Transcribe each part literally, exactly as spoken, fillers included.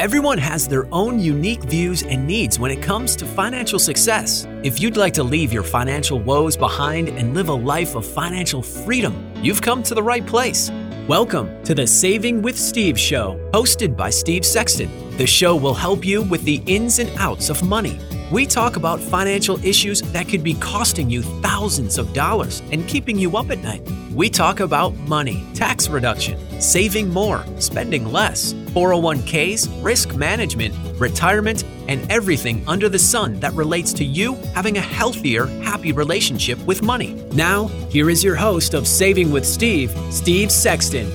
Everyone has their own unique views and needs when it comes to financial success. If you'd like to leave your financial woes behind and live a life of financial freedom, you've come to the right place. Welcome to the Saving with Steve show, hosted by Steve Sexton. The show will help you with the ins and outs of money. We talk about financial issues that could be costing you thousands of dollars and keeping you up at night. We talk about money, tax reduction, saving more, spending less, four oh one k's, risk management, retirement, and everything under the sun that relates to you having a healthier, happy relationship with money. Now, here is your host of Saving with Steve, Steve Sexton.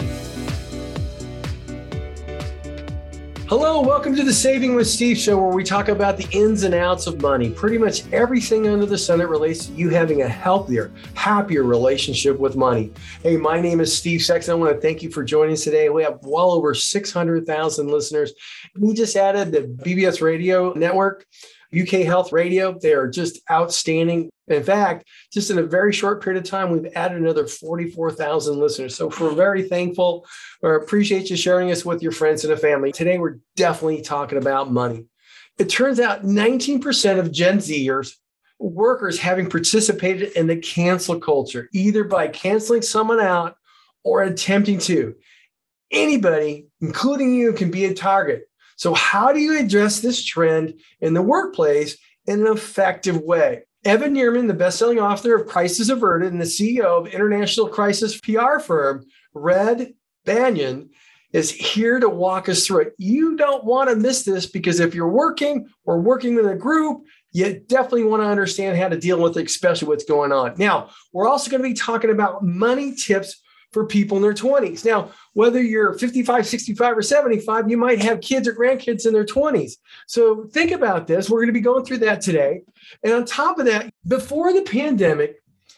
Hello, welcome to the Saving with Steve show, where we talk about the ins and outs of money. Pretty much everything under the sun that relates to you having a healthier, happier relationship with money. Hey, my name is Steve Sexton. I want to thank you for joining us today. We have well over six hundred thousand listeners. We just added the B B S Radio Network, U K Health Radio. They are just outstanding. In fact, just in a very short period of time, we've added another forty-four thousand listeners. So we're very thankful or appreciate you sharing us with your friends and a family. Today, we're definitely talking about money. It turns out nineteen percent of Gen Zers, workers having participated in the cancel culture, either by canceling someone out or attempting to. Anybody, including you, can be a target. So how do you address this trend in the workplace in an effective way? Evan Nierman, the best-selling author of Crisis Averted and the C E O of international crisis P R firm Red Banyan, is here to walk us through it. You don't want to miss this, because if you're working or working with a group, you definitely want to understand how to deal with it, especially what's going on. Now, we're also going to be talking about money tips for people in their twenties. Now, whether you're fifty-five, sixty-five, or seventy-five, you might have kids or grandkids in their twenties. So think about this. We're going to be going through that today. And on top of that, before the pandemic,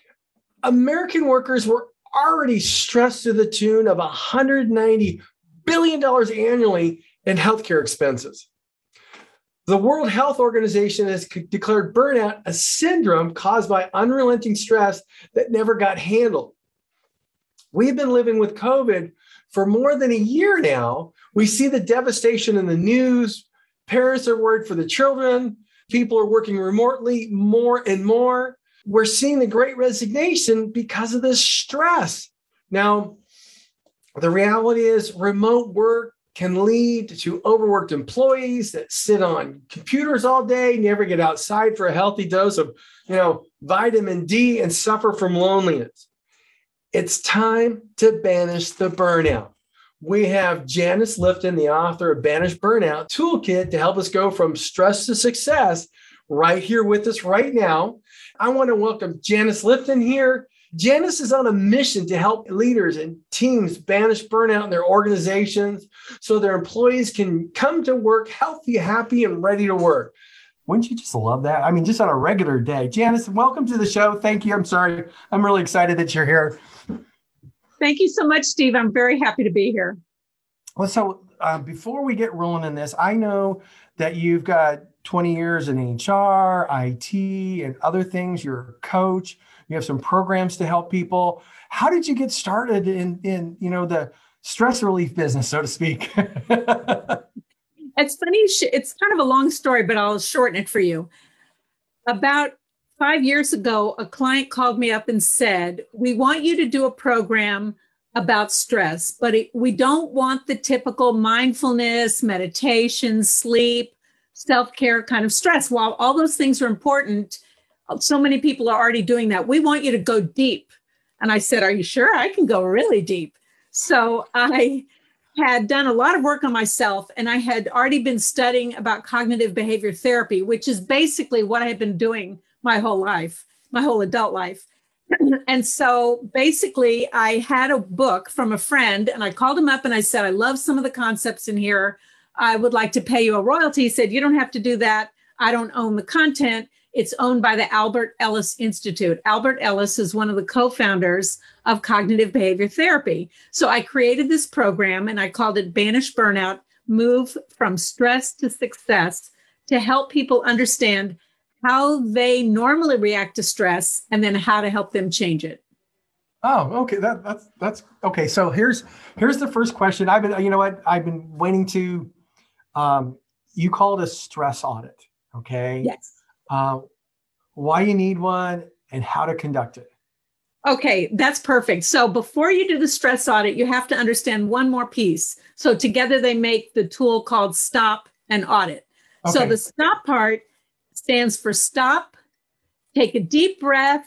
American workers were already stressed to the tune of one hundred ninety billion dollars annually in healthcare expenses. The World Health Organization has declared burnout a syndrome caused by unrelenting stress that never got handled. We've been living with COVID for more than a year now. We see the devastation in the news. Parents are worried for the children. People are working remotely more and more. We're seeing the Great Resignation because of this stress. Now, the reality is remote work can lead to overworked employees that sit on computers all day, never get outside for a healthy dose of, you know, vitamin D, and suffer from loneliness. It's time to banish the burnout. We have Janice Lifton, the author of Banish Burnout Toolkit, to help us go from stress to success, right here with us right now. I want to welcome Janice Lifton here. Janice is on a mission to help leaders and teams banish burnout in their organizations so their employees can come to work healthy, happy, and ready to work. Wouldn't you just love that? I mean, just on a regular day. Janice, welcome to the show. Thank you. I'm sorry. I'm really excited that you're here. Thank you so much, Steve. I'm very happy to be here. Well, so uh, before we get rolling in this, I know that you've got twenty years in H R, I T, and other things. You're a coach. You have some programs to help people. How did you get started in, in you know, the stress relief business, so to speak? It's funny. It's kind of a long story, but I'll shorten it for you. About five years ago, a client called me up and said, we want you to do a program about stress, but it, we don't want the typical mindfulness, meditation, sleep, self-care kind of stress. While all those things are important, so many people are already doing that. We want you to go deep. And I said, are you sure? I can go really deep. So I had done a lot of work on myself, and I had already been studying about cognitive behavior therapy, which is basically what I had been doing my whole life, my whole adult life. And so basically I had a book from a friend, and I called him up and I said, I love some of the concepts in here. I would like to pay you a royalty. He said, you don't have to do that. I don't own the content. It's owned by the Albert Ellis Institute. Albert Ellis is one of the co-founders of cognitive behavior therapy. So I created this program and I called it Banish Burnout, Move from Stress to Success, to help people understand how they normally react to stress and then how to help them change it. Oh, okay. That, that's, that's okay. So here's, here's the first question. I've been, you know what, I've been waiting to Um, you call it a stress audit, okay? Yes. Uh, why you need one and how to conduct it. Okay, that's perfect. So before you do the stress audit, you have to understand one more piece. So together they make the tool called STOP and Audit. Okay. So the STOP part stands for stop, take a deep breath,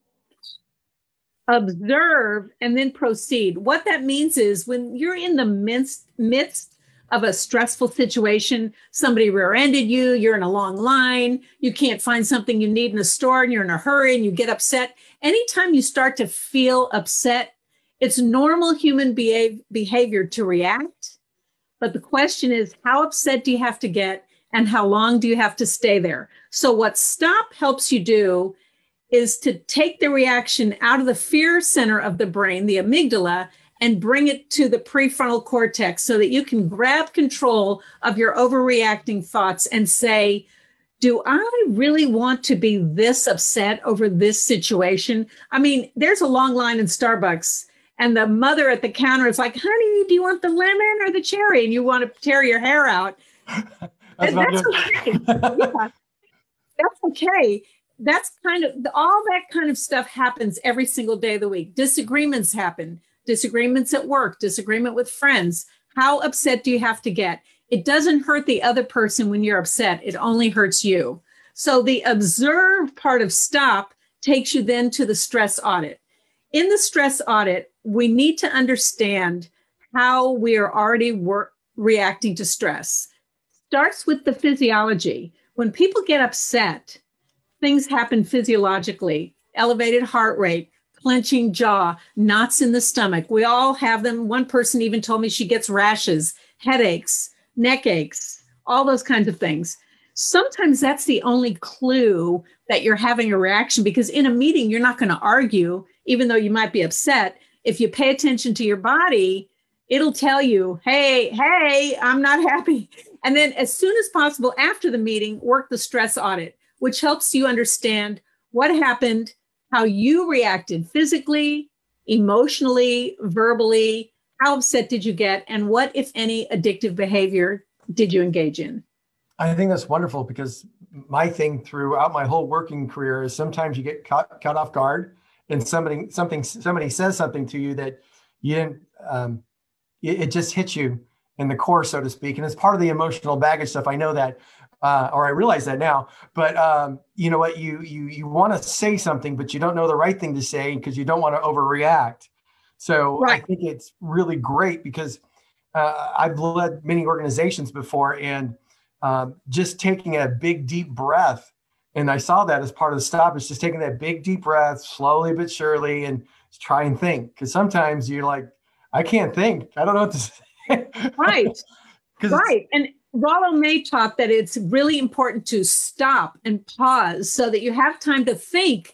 observe, and then proceed. What that means is when you're in the midst, midst of a stressful situation, somebody rear-ended you, you're in a long line, you can't find something you need in a store and you're in a hurry and you get upset. Anytime you start to feel upset, it's normal human behave, behavior to react. But the question is, how upset do you have to get and how long do you have to stay there? So what STOP helps you do is to take the reaction out of the fear center of the brain, the amygdala, and bring it to the prefrontal cortex so that you can grab control of your overreacting thoughts and say, do I really want to be this upset over this situation? I mean, there's a long line in Starbucks and the mother at the counter is like, honey, do you want the lemon or the cherry? And you want to tear your hair out. That's, and that's okay. Yeah, that's okay. That's kind of, all that kind of stuff happens every single day of the week. Disagreements happen. Disagreements at work, disagreement with friends. How upset do you have to get? It doesn't hurt the other person when you're upset. It only hurts you. So the observe part of STOP takes you then to the stress audit. In the stress audit, we need to understand how we are already wor- reacting to stress. Starts with the physiology. When people get upset, things happen physiologically. Elevated heart rate, clenching jaw, knots in the stomach. We all have them. One person even told me she gets rashes, headaches, neck aches, all those kinds of things. Sometimes that's the only clue that you're having a reaction, because in a meeting, you're not going to argue, even though you might be upset. If you pay attention to your body, it'll tell you, hey, hey, I'm not happy. And then as soon as possible after the meeting, work the stress audit, which helps you understand what happened, how you reacted physically, emotionally, verbally, how upset did you get, and what, if any, addictive behavior did you engage in? I think that's wonderful, because my thing throughout my whole working career is sometimes you get caught, caught off guard and somebody something somebody says something to you that you didn't, um, it, it just hits you in the core, so to speak. And it's part of the emotional baggage stuff. I know that. Uh, or I realize that now, but um, you know what, you you you want to say something, but you don't know the right thing to say because you don't want to overreact. So right. I think it's really great, because uh, I've led many organizations before, and um, just taking a big, deep breath. And I saw that as part of the STOP. It's just taking that big, deep breath slowly but surely and try and think. Because sometimes you're like, I can't think. I don't know what to say. Right. Right. And Rollo May taught that it's really important to stop and pause so that you have time to think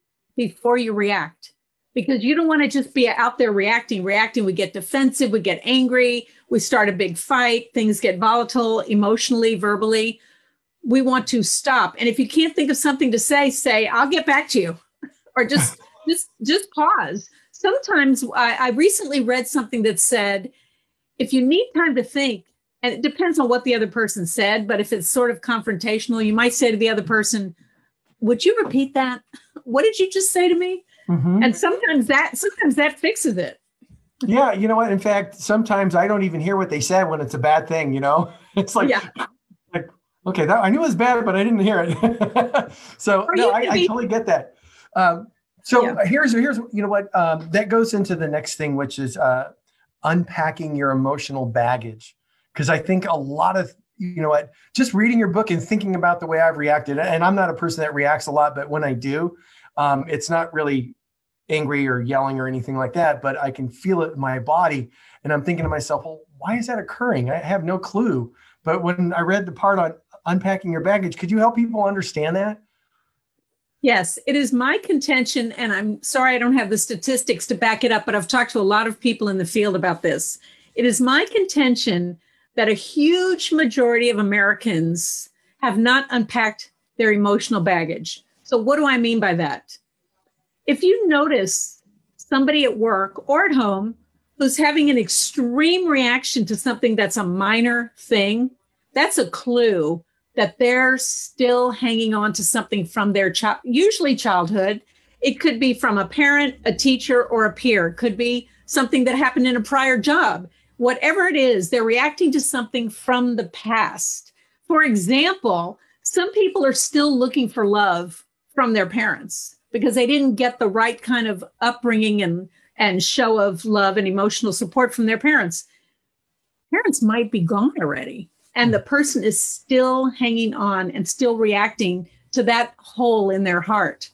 before you react, because you don't want to just be out there reacting, reacting. We get defensive, we get angry, we start a big fight, things get volatile emotionally, verbally. We want to stop. And if you can't think of something to say, say, I'll get back to you, or just, just, just pause. Sometimes I, I recently read something that said, if you need time to think, and it depends on what the other person said, but if it's sort of confrontational, you might say to the other person, would you repeat that? What did you just say to me? Mm-hmm. And sometimes that sometimes that fixes it. Yeah, you know what? In fact, sometimes I don't even hear what they said when it's a bad thing, you know? It's like, yeah. like okay, that, I knew it was bad, but I didn't hear it. So no, I, be- I totally get that. Um, so yeah. here's, here's, you know what, um, that goes into the next thing, which is uh, unpacking your emotional baggage. Because I think a lot of, you know what, just reading your book and thinking about the way I've reacted, and I'm not a person that reacts a lot, but when I do, um, it's not really angry or yelling or anything like that, but I can feel it in my body. And I'm thinking to myself, well, why is that occurring? I have no clue. But when I read the part on unpacking your baggage, could you help people understand that? Yes, it is my contention, and I'm sorry I don't have the statistics to back it up, but I've talked to a lot of people in the field about this. It is my contention that a huge majority of Americans have not unpacked their emotional baggage. So what do I mean by that? If you notice somebody at work or at home who's having an extreme reaction to something that's a minor thing, that's a clue that they're still hanging on to something from their child, usually childhood. It could be from a parent, a teacher, or a peer. It could be something that happened in a prior job. Whatever it is, they're reacting to something from the past. For example, some people are still looking for love from their parents because they didn't get the right kind of upbringing and, and show of love and emotional support from their parents. Parents might be gone already, and the person is still hanging on and still reacting to that hole in their heart.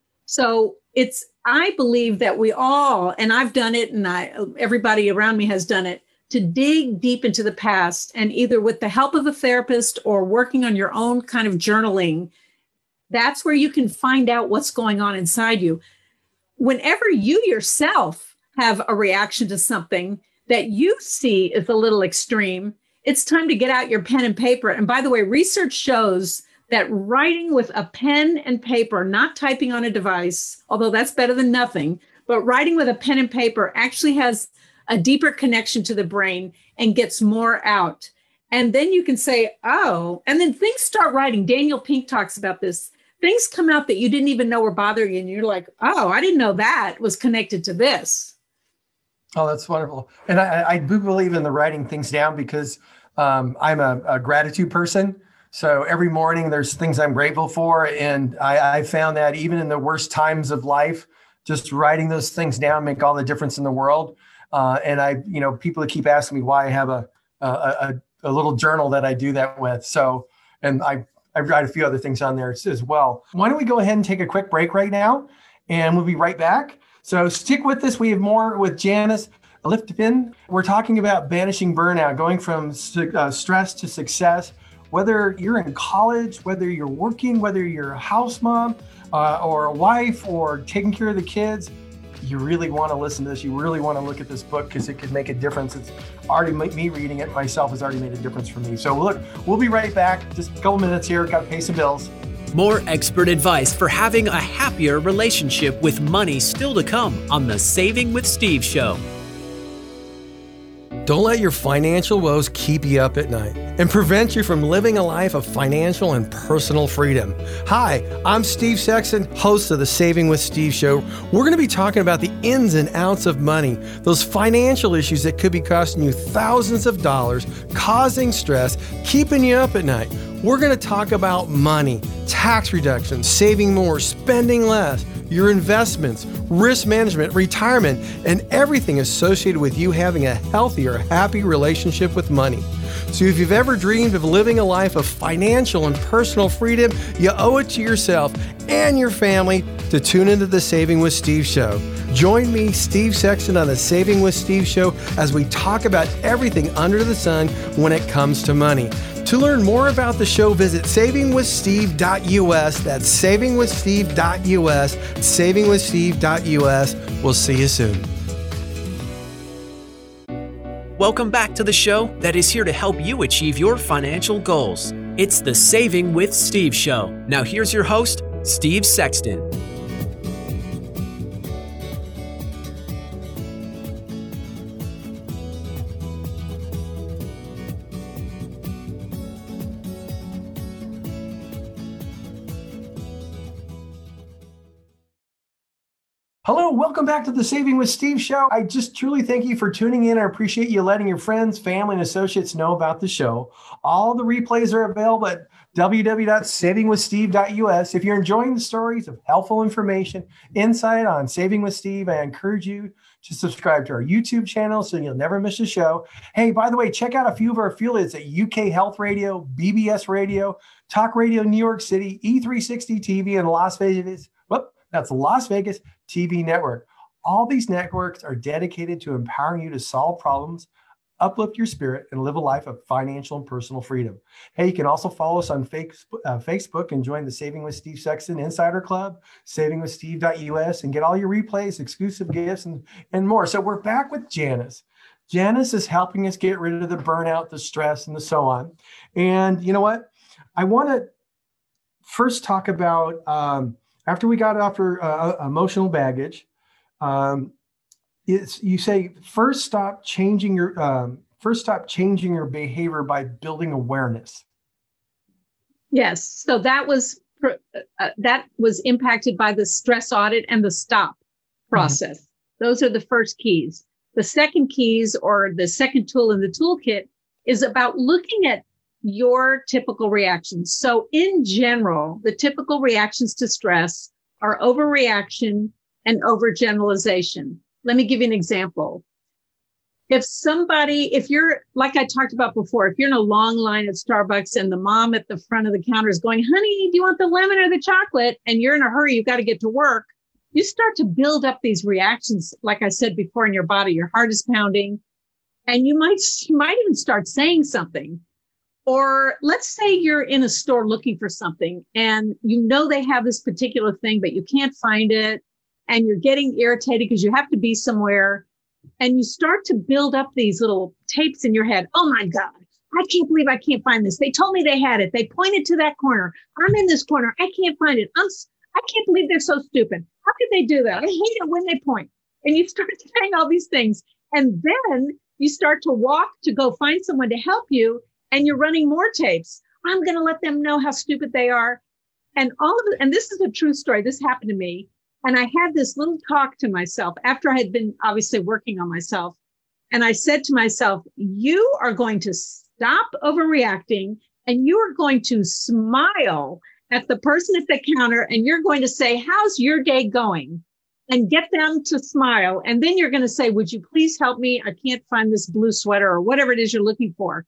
So it's, I believe that we all, and I've done it, and I, everybody around me has done it, to dig deep into the past, and either with the help of a therapist or working on your own kind of journaling, that's where you can find out what's going on inside you. Whenever you yourself have a reaction to something that you see is a little extreme, it's time to get out your pen and paper. And by the way, research shows that writing with a pen and paper, not typing on a device, although that's better than nothing, but writing with a pen and paper actually has a deeper connection to the brain and gets more out. And then you can say, oh, and then things start writing. Daniel Pink talks about this. Things come out that you didn't even know were bothering you. And you're like, oh, I didn't know that was connected to this. Oh, that's wonderful. And I, I do believe in the writing things down because um, I'm a, a gratitude person. So every morning there's things I'm grateful for. And I, I found that even in the worst times of life, just writing those things down make all the difference in the world. Uh, and I, you know, people keep asking me why I have a, a, a, a little journal that I do that with. So, and I, I write a few other things on there as well. Why don't we go ahead and take a quick break right now, and we'll be right back. So stick with us. We have more with Janice Lifton. We're talking about banishing burnout, going from uh, stress to success. Whether you're in college, whether you're working, whether you're a house mom uh, or a wife or taking care of the kids, you really want to listen to this. You really want to look at this book because it could make a difference. It's already, me reading it myself has already made a difference for me. So look, we'll be right back. Just a couple minutes here. Got to pay some bills. More expert advice for having a happier relationship with money still to come on the Saving with Steve show. Don't let your financial woes keep you up at night and prevent you from living a life of financial and personal freedom. Hi, I'm Steve Sexton, host of the Saving with Steve show. We're going to be talking about the ins and outs of money, those financial issues that could be costing you thousands of dollars, causing stress, keeping you up at night. We're going to talk about money, tax reduction, saving more, spending less, your investments, risk management, retirement, and everything associated with you having a healthier, happy relationship with money. So if you've ever dreamed of living a life of financial and personal freedom, you owe it to yourself and your family to tune into the Saving with Steve show. Join me, Steve Sexton, on the Saving with Steve show as we talk about everything under the sun when it comes to money. To learn more about the show, visit saving with steve dot u s. That's saving with steve dot u s, saving with steve dot u s. We'll see you soon. Welcome back to the show that is here to help you achieve your financial goals. It's the Saving with Steve show. Now here's your host, Steve Sexton. Hello, welcome back to the Saving with Steve show. I just truly thank you for tuning in. I appreciate you letting your friends, family, and associates know about the show. All the replays are available at w w w dot saving with steve dot u s. If you're enjoying the stories of helpful information, insight on Saving with Steve, I encourage you to subscribe to our YouTube channel so you'll never miss a show. Hey, by the way, check out a few of our affiliates at U K Health Radio, B B S Radio, Talk Radio New York City, E three sixty T V, and Las Vegas. Whoop, that's Las Vegas T V network. All these networks are dedicated to empowering you to solve problems, uplift your spirit, and live a life of financial and personal freedom. Hey, you can also follow us on Facebook and join the Saving with Steve Sexton Insider Club, saving with steve dot u s, and get all your replays, exclusive gifts, and, and more. So we're back with Janice. Janice is helping us get rid of the burnout, the stress, and the so on. And you know what? I want to first talk about, um, after we got after uh, emotional baggage, um, it's, you say first stop changing your um, first stop changing your behavior by building awareness. Yes. So that was uh, that was impacted by the stress audit and the stop process. Mm-hmm. Those are the first keys. The second keys, or the second tool in the toolkit, is about looking at your typical reactions. So in general, the typical reactions to stress are overreaction and overgeneralization. Let me give you an example. If somebody, if you're, like I talked about before, if you're in a long line at Starbucks and the mom at the front of the counter is going, honey, do you want the lemon or the chocolate? And you're in a hurry, you've got to get to work. You start to build up these reactions, like I said before, in your body. Your heart is pounding, and you might, you might even start saying something. Or let's say you're in a store looking for something and you know they have this particular thing, but you can't find it, and you're getting irritated because you have to be somewhere, and you start to build up these little tapes in your head. Oh my God, I can't believe I can't find this. They told me they had it. They pointed to that corner. I'm in this corner. I can't find it. I'm, I can't believe they're so stupid. How could they do that? I hate it when they point. And you start saying all these things. And then you start to walk to go find someone to help you. And you're running more tapes. I'm going to let them know how stupid they are. And all of it. And this is a true story. This happened to me. And I had this little talk to myself after I had been obviously working on myself. And I said to myself, you are going to stop overreacting, and you are going to smile at the person at the counter, and you're going to say, how's your day going? And get them to smile. And then you're going to say, would you please help me? I can't find this blue sweater, or whatever it is you're looking for.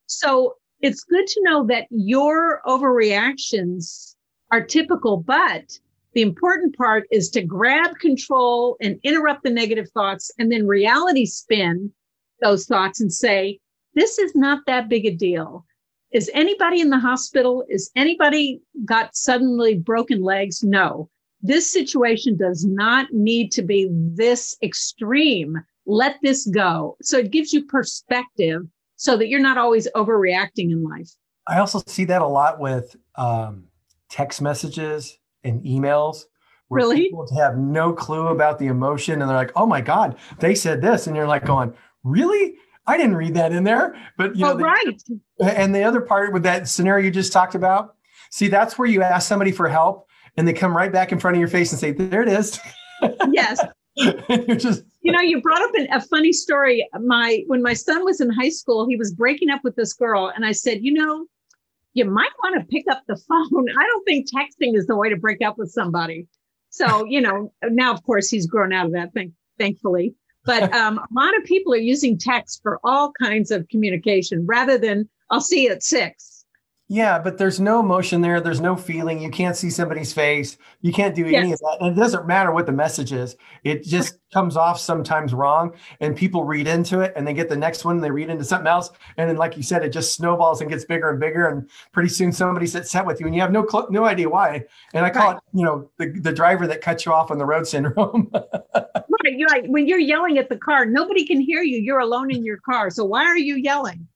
So it's good to know that your overreactions are typical, but the important part is to grab control and interrupt the negative thoughts, and then reality spin those thoughts and say, this is not that big a deal. Is anybody in the hospital? Is anybody got suddenly broken legs? No. This situation does not need to be this extreme. Let this go. So it gives you perspective so that you're not always overreacting in life. I also see that a lot with um, text messages and emails, where really? people have no clue about the emotion, and they're like, oh my God, they said this. And you're like going, really? I didn't read that in there. But you know, oh, right. The, and the other part with that scenario you just talked about, see, that's where you ask somebody for help and they come right back in front of your face and say, there it is. Yes. You're just, you know, you brought up an, a funny story. My, when my son was in high school, he was breaking up with this girl. And I said, you know, you might want to pick up the phone. I don't think texting is the way to break up with somebody. So, you know, now, of course, he's grown out of that thing, thankfully. But um, a lot of people are using text for all kinds of communication rather than, I'll see you at six. Yeah, but there's no emotion there. There's no feeling. You can't see somebody's face. You can't do any yes. of that. And it doesn't matter what the message is. It just comes off sometimes wrong, and people read into it, and they get the next one, and they read into something else. And then, like you said, it just snowballs and gets bigger and bigger. And pretty soon somebody's upset with you, and you have no cl- no idea why. And I call right. it, you know, the, the driver that cuts you off on the road syndrome. Right. You're like, when you're yelling at the car, nobody can hear you. You're alone in your car. So why are you yelling?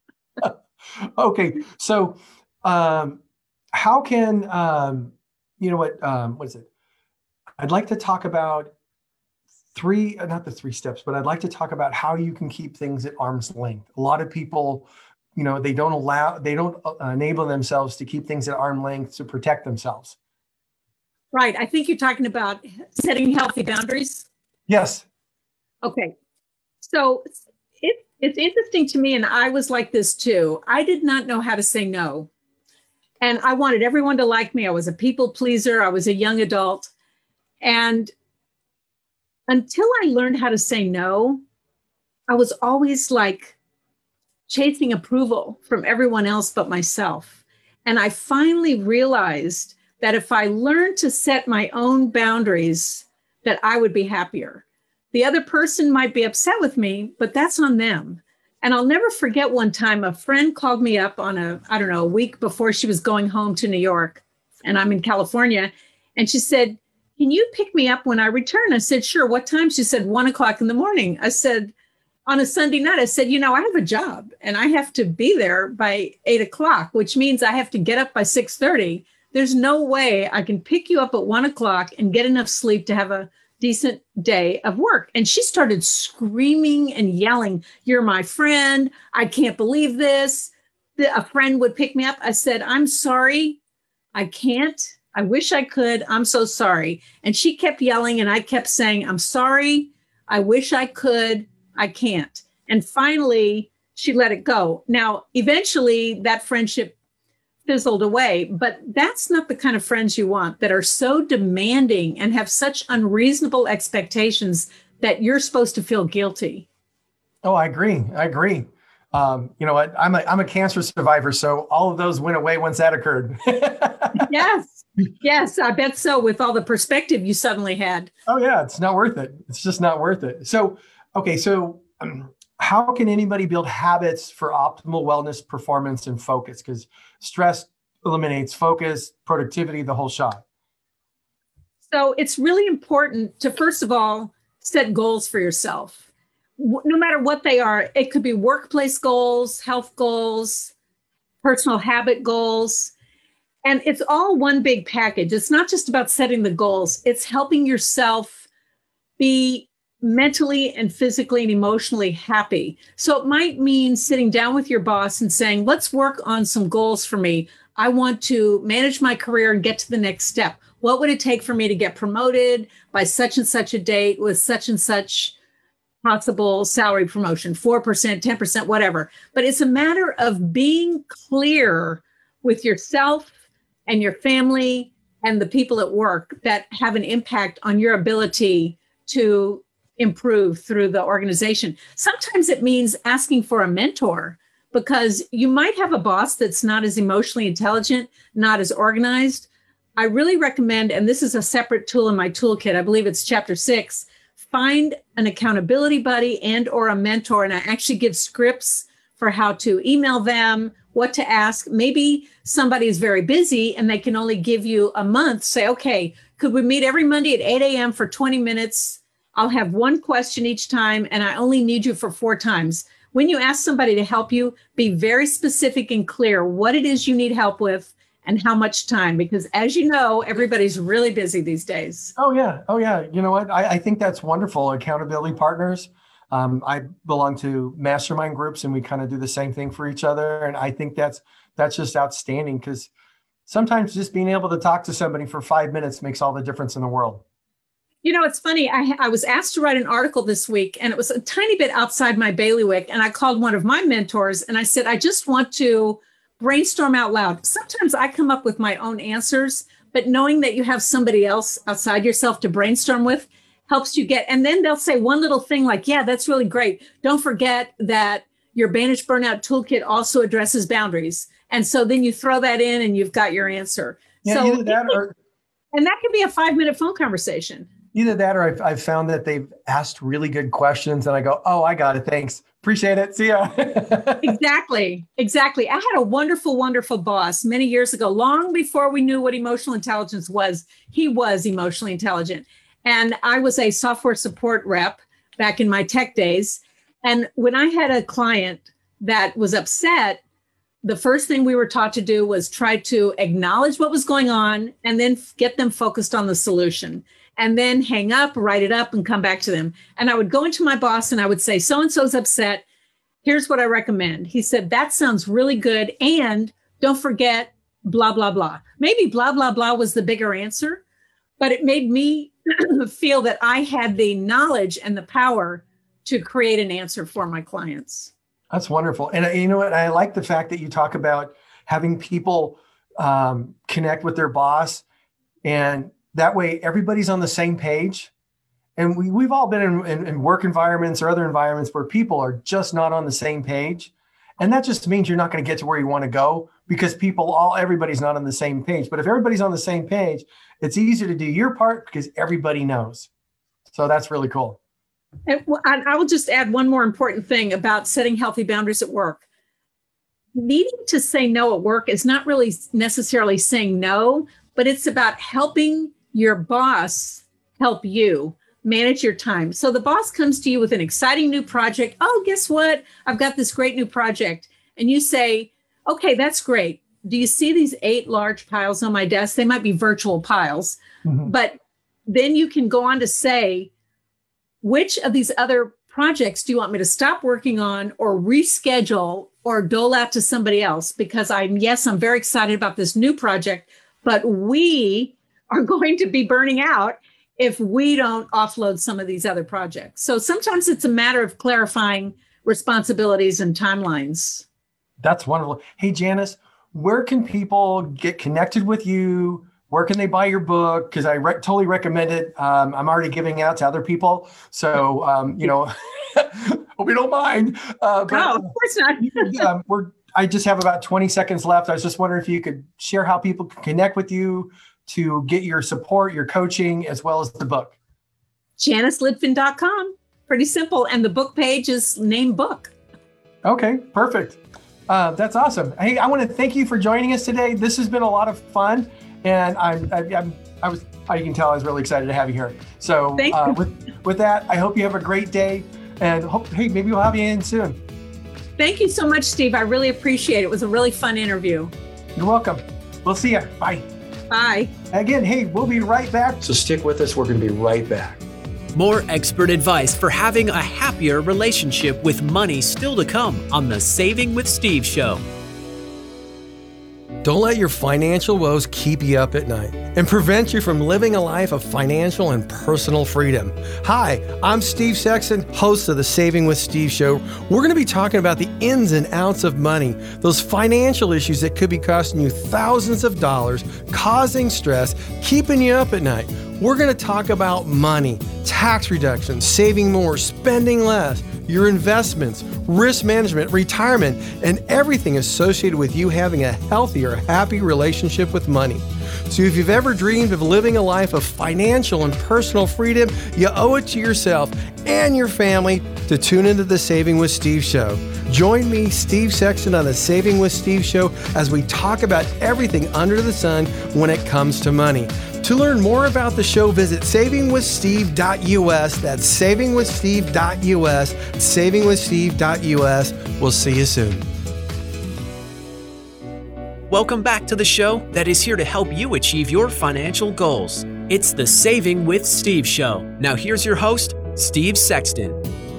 Okay. So, Um, how can, um, you know what, um, what is it? I'd like to talk about three, not the three steps, but I'd like to talk about how you can keep things at arm's length. A lot of people, you know, they don't allow, they don't uh, enable themselves to keep things at arm's length to protect themselves. Right. I think you're talking about setting healthy boundaries. Yes. Okay. So it, it's interesting to me, and I was like this too. I did not know how to say no. And I wanted everyone to like me. I was a people pleaser. I was a young adult. And until I learned how to say no, I was always like chasing approval from everyone else but myself. And I finally realized that if I learned to set my own boundaries, that I would be happier. The other person might be upset with me, but that's on them. And I'll never forget one time a friend called me up on a, I don't know, a week before she was going home to New York, and I'm in California. And she said, can you pick me up when I return? I said, sure. What time? She said, one o'clock in the morning. I said, on a Sunday night, I said, you know, I have a job and I have to be there by eight o'clock, which means I have to get up by six thirty. There's no way I can pick you up at one o'clock and get enough sleep to have a decent day of work. And she started screaming and yelling, "You're my friend. I can't believe this." The, a friend would pick me up. I said, "I'm sorry. I can't. I wish I could. I'm so sorry." And she kept yelling and I kept saying, "I'm sorry. I wish I could. I can't." And finally, she let it go. Now, eventually that friendship fizzled away, but that's not the kind of friends you want, that are so demanding and have such unreasonable expectations that you're supposed to feel guilty. Oh, I agree. I agree. Um, you know what? I'm a, I'm a cancer survivor, so all of those went away once that occurred. Yes. Yes, I bet so, with all the perspective you suddenly had. Oh yeah, it's not worth it. It's just not worth it. So, okay. So um, how can anybody build habits for optimal wellness, performance, and focus? Because stress eliminates focus, productivity, the whole shot. So it's really important to, first of all, set goals for yourself. No matter what they are, it could be workplace goals, health goals, personal habit goals. And it's all one big package. It's not just about setting the goals. It's helping yourself be mentally and physically and emotionally happy. So it might mean sitting down with your boss and saying, "Let's work on some goals for me. I want to manage my career and get to the next step. What would it take for me to get promoted by such and such a date with such and such possible salary promotion, four percent, ten percent, whatever." But it's a matter of being clear with yourself and your family and the people at work that have an impact on your ability to improve through the organization. Sometimes it means asking for a mentor, because you might have a boss that's not as emotionally intelligent, not as organized. I really recommend, and this is a separate tool in my toolkit, I believe it's chapter six, find an accountability buddy and or a mentor. And I actually give scripts for how to email them, what to ask. Maybe somebody is very busy and they can only give you a month. Say, "Okay, could we meet every Monday at eight a.m. for twenty minutes? I'll have one question each time, and I only need you for four times." When you ask somebody to help you, be very specific and clear what it is you need help with and how much time, because as you know, everybody's really busy these days. Oh yeah. Oh yeah. You know what? I, I think that's wonderful. Accountability partners. Um, I belong to mastermind groups and we kind of do the same thing for each other. And I think that's, that's just outstanding, because sometimes just being able to talk to somebody for five minutes makes all the difference in the world. You know, it's funny. I, I was asked to write an article this week, and it was a tiny bit outside my bailiwick. And I called one of my mentors and I said, "I just want to brainstorm out loud." Sometimes I come up with my own answers, but knowing that you have somebody else outside yourself to brainstorm with helps you get. And then they'll say one little thing like, "Yeah, that's really great. Don't forget that your Banish Burnout Toolkit also addresses boundaries." And so then you throw that in and you've got your answer. Yeah, so either that or, and that could be a five minute phone conversation. Either that or I've, I've found that they've asked really good questions and I go, "Oh, I got it. Thanks. Appreciate it. See ya." Exactly. Exactly. I had a wonderful, wonderful boss many years ago, long before we knew what emotional intelligence was. He was emotionally intelligent. And I was a software support rep back in my tech days. And when I had a client that was upset, the first thing we were taught to do was try to acknowledge what was going on and then get them focused on the solution. And then hang up, write it up, and come back to them. And I would go into my boss and I would say, "So-and-so's upset. Here's what I recommend." He said, "That sounds really good. And don't forget, blah, blah, blah." Maybe blah, blah, blah was the bigger answer, but it made me feel that I had the knowledge and the power to create an answer for my clients. That's wonderful. And uh, you know what? I like the fact that you talk about having people um, connect with their boss, and that way everybody's on the same page. And we, we've all been in, in, in work environments or other environments where people are just not on the same page. And that just means you're not going to get to where you want to go, because people, all everybody's not on the same page. But if everybody's on the same page, it's easier to do your part because everybody knows. So that's really cool. And I will just add one more important thing about setting healthy boundaries at work. Needing to say no at work is not really necessarily saying no, but it's about helping your boss help you manage your time. So the boss comes to you with an exciting new project. "Oh, guess what? I've got this great new project." And you say, "Okay, that's great. Do you see these eight large piles on my desk?" They might be virtual piles, mm-hmm. but then you can go on to say, which of these other projects do you want me to stop working on or reschedule or dole out to somebody else? Because I'm, yes, I'm very excited about this new project, but we are going to be burning out if we don't offload some of these other projects. So sometimes it's a matter of clarifying responsibilities and timelines. That's wonderful. Hey, Janice, where can people get connected with you? Where can they buy your book? Because I re- totally recommend it. Um, I'm already giving it out to other people. So, um, you know, hope you don't mind. Uh, but, no, of course not. um, we're, I just have about twenty seconds left. I was just wondering if you could share how people can connect with you to get your support, your coaching, as well as the book. Janice Lidfin dot com. Pretty simple. And the book page is named book. Okay, perfect. Uh, that's awesome. Hey, I want to thank you for joining us today. This has been a lot of fun. And I'm, I, I'm, I was, you can tell I was really excited to have you here. So uh, with, with that, I hope you have a great day and hope, hey, maybe we'll have you in soon. Thank you so much, Steve. I really appreciate it. It was a really fun interview. You're welcome. We'll see you. Bye. Bye. Again, hey, we'll be right back. So stick with us. We're going to be right back. More expert advice for having a happier relationship with money still to come on the Saving with Steve show. Don't let your financial woes keep you up at night and prevent you from living a life of financial and personal freedom. Hi, I'm Steve Sexton, host of the Saving with Steve show. We're going to be talking about the ins and outs of money, those financial issues that could be costing you thousands of dollars, causing stress, keeping you up at night. We're going to talk about money, tax reduction, saving more, spending less, your investments, risk management, retirement, and everything associated with you having a healthier, happy relationship with money. So if you've ever dreamed of living a life of financial and personal freedom, you owe it to yourself and your family to tune into the Saving with Steve show. Join me, Steve Sexton, on the Saving with Steve show as we talk about everything under the sun when it comes to money. To learn more about the show, visit saving with steve dot u s. That's saving with steve dot u s. saving with steve dot u s. We'll see you soon. Welcome back to the show that is here to help you achieve your financial goals. It's the Saving with Steve show. Now here's your host, Steve Sexton.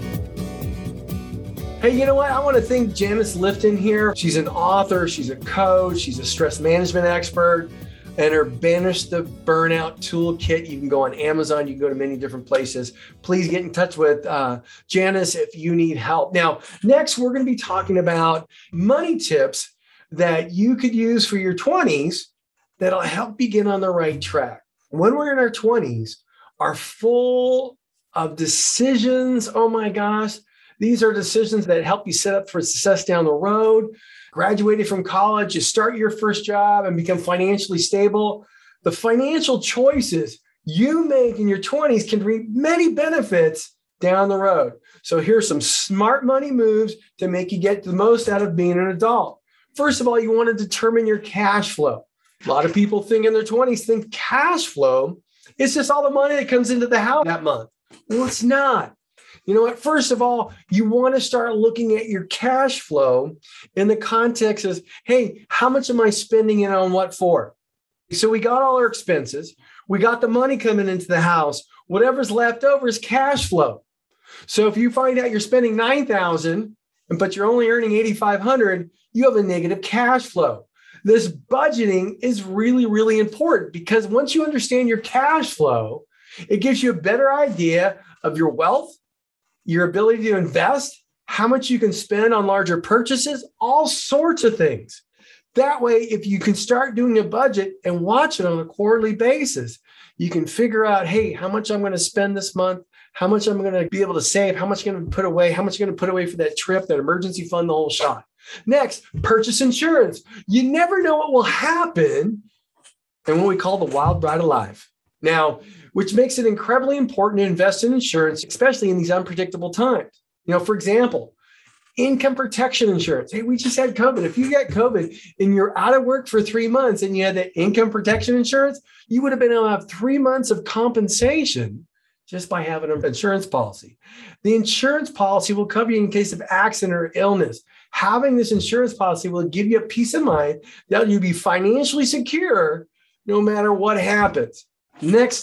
Hey, you know what? I want to thank Janice Lidfin here. She's an author, she's a coach, she's a stress management expert. And her Banish the Burnout Toolkit, you can go on Amazon, you can go to many different places. Please get in touch with uh, Janice if you need help. Now, next, we're going to be talking about money tips that you could use for your twenties that'll help you get on the right track. When we're in our twenties, are full of decisions. Oh my gosh, these are decisions that help you set up for success down the road. Graduated from college, you start your first job and become financially stable. The financial choices you make in your twenties can reap many benefits down the road. So here's some smart money moves to make you get the most out of being an adult. First of all, you want to determine your cash flow. A lot of people think in their twenties think cash flow is just all the money that comes into the house that month. Well, it's not. You know what? First of all, you want to start looking at your cash flow in the context of, hey, how much am I spending it on what for? So we got all our expenses. We got the money coming into the house. Whatever's left over is cash flow. So if you find out you're spending nine thousand dollars, but you're only earning eighty-five hundred dollars, you have a negative cash flow. This budgeting is really, really important because once you understand your cash flow, it gives you a better idea of your wealth, your ability to invest, how much you can spend on larger purchases, all sorts of things. That way, if you can start doing a budget and watch it on a quarterly basis, you can figure out, hey, how much I'm going to spend this month, how much I'm going to be able to save, how much I'm going to put away, how much I'm going to put away for that trip, that emergency fund, the whole shot. Next, purchase insurance. You never know what will happen in what we call the wild ride of life. Now, which makes it incredibly important to invest in insurance, especially in these unpredictable times. You know, for example, income protection insurance. Hey, we just had COVID. If you got COVID and you're out of work for three months and you had that income protection insurance, you would have been able to have three months of compensation just by having an insurance policy. The insurance policy will cover you in case of accident or illness. Having this insurance policy will give you a peace of mind that you'll be financially secure no matter what happens. Next,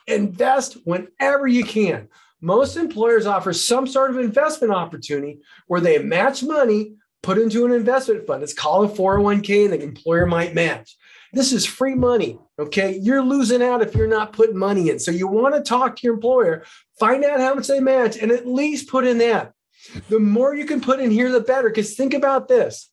Invest whenever you can. Most employers offer some sort of investment opportunity where they match money put into an investment fund. It's called a four oh one k, and the employer might match. This is free money, okay? You're losing out if you're not putting money in. So you want to talk to your employer, find out how much they match, and at least put in that. The more you can put in here, the better, because think about this.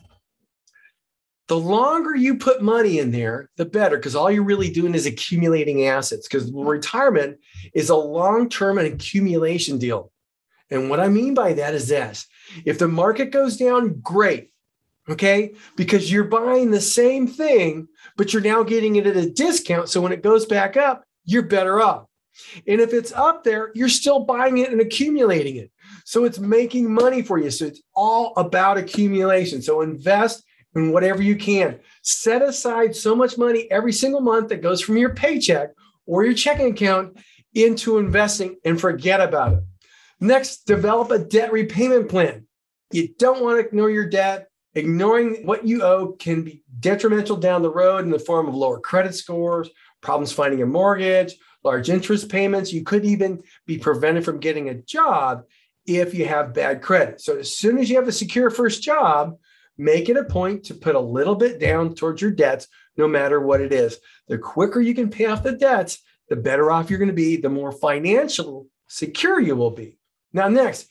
The longer you put money in there, the better, because all you're really doing is accumulating assets, because retirement is a long-term accumulation deal. And what I mean by that is this. If the market goes down, great, okay? Because you're buying the same thing, but you're now getting it at a discount. So when it goes back up, you're better off. And if it's up there, you're still buying it and accumulating it. So it's making money for you. So it's all about accumulation. So invest in whatever you can. Set aside so much money every single month that goes from your paycheck or your checking account into investing and forget about it. Next, develop a debt repayment plan. You don't want to ignore your debt. Ignoring what you owe can be detrimental down the road in the form of lower credit scores, problems finding a mortgage, large interest payments. You could even be prevented from getting a job if you have bad credit. So as soon as you have a secure first job, make it a point to put a little bit down towards your debts, no matter what it is. The quicker you can pay off the debts, the better off you're going to be, the more financially secure you will be. Now, next,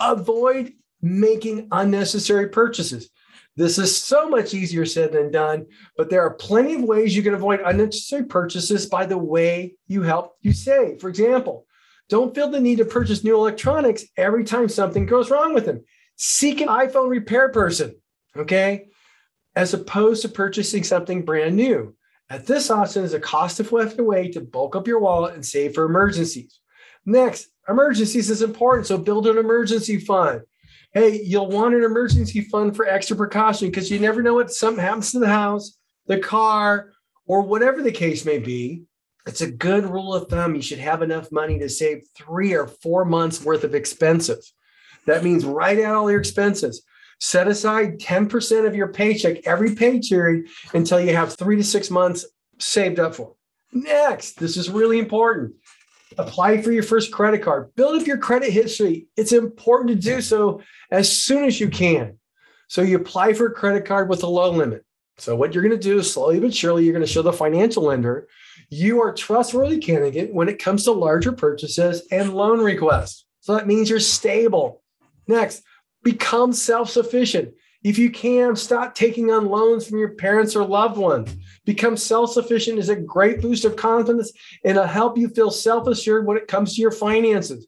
avoid making unnecessary purchases. This is so much easier said than done, but there are plenty of ways you can avoid unnecessary purchases by the way you help you save. For example, don't feel the need to purchase new electronics every time something goes wrong with them. Seek an iPhone repair person, okay, as opposed to purchasing something brand new. At this option is a cost-effective way to bulk up your wallet and save for emergencies. Next, emergencies is important, so build an emergency fund. Hey, you'll want an emergency fund for extra precaution because you never know what something happens to the house, the car, or whatever the case may be. It's a good rule of thumb. You should have enough money to save three or four months worth of expenses. That means write out all your expenses. Set aside ten percent of your paycheck every pay period until you have three to six months saved up for. Next, this is really important. Apply for your first credit card. Build up your credit history. It's important to do so as soon as you can. So you apply for a credit card with a low limit. So what you're going to do is slowly but surely, you're going to show the financial lender you are a trustworthy candidate when it comes to larger purchases and loan requests. So that means you're stable. Next, become self-sufficient. If you can, stop taking on loans from your parents or loved ones. Become self-sufficient is a great boost of confidence and it'll help you feel self-assured when it comes to your finances.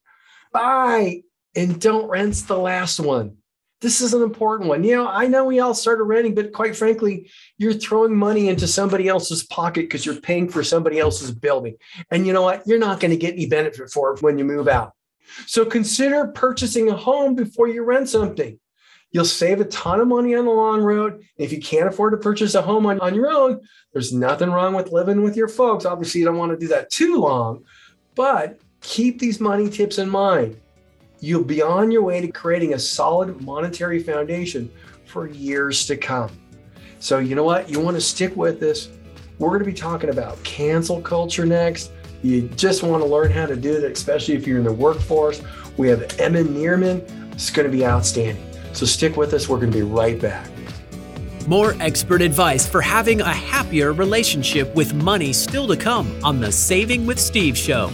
Buy and don't rent the last one. This is an important one. You know, I know we all started renting, but quite frankly, you're throwing money into somebody else's pocket because you're paying for somebody else's building. And you know what? You're not going to get any benefit for it when you move out. So consider purchasing a home before you rent something. You'll save a ton of money on the long road. If you can't afford to purchase a home on, on your own, there's nothing wrong with living with your folks. Obviously, you don't want to do that too long, but keep these money tips in mind. You'll be on your way to creating a solid monetary foundation for years to come. So you know what? You want to stick with this. We're going to be talking about cancel culture next. You just want to learn how to do that, especially if you're in the workforce. We have Emma Neerman. It's going to be outstanding. So stick with us. We're going to be right back. More expert advice for having a happier relationship with money still to come on the Saving with Steve show.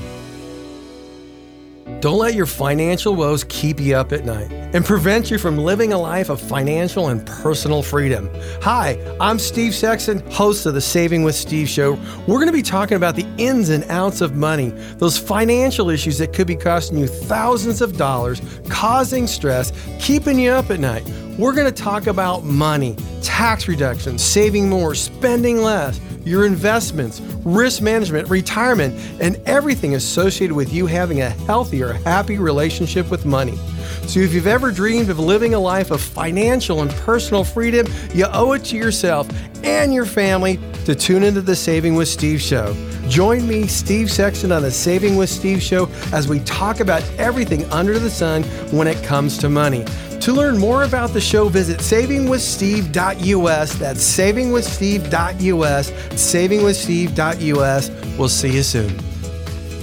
Don't let your financial woes keep you up at night and prevent you from living a life of financial and personal freedom. Hi, I'm Steve Sexton, host of the Saving with Steve show. We're going to be talking about the ins and outs of money, those financial issues that could be costing you thousands of dollars, causing stress, keeping you up at night. We're going to talk about money, tax reduction, saving more, spending less, your investments, risk management, retirement, and everything associated with you having a healthier, happy relationship with money. So if you've ever dreamed of living a life of financial and personal freedom, you owe it to yourself and your family to tune into the Saving with Steve show. Join me, Steve Sexton, on the Saving with Steve show as we talk about everything under the sun when it comes to money. To learn more about the show, visit saving with steve dot u s. That's saving with steve dot u s, saving with steve dot u s. We'll see you soon.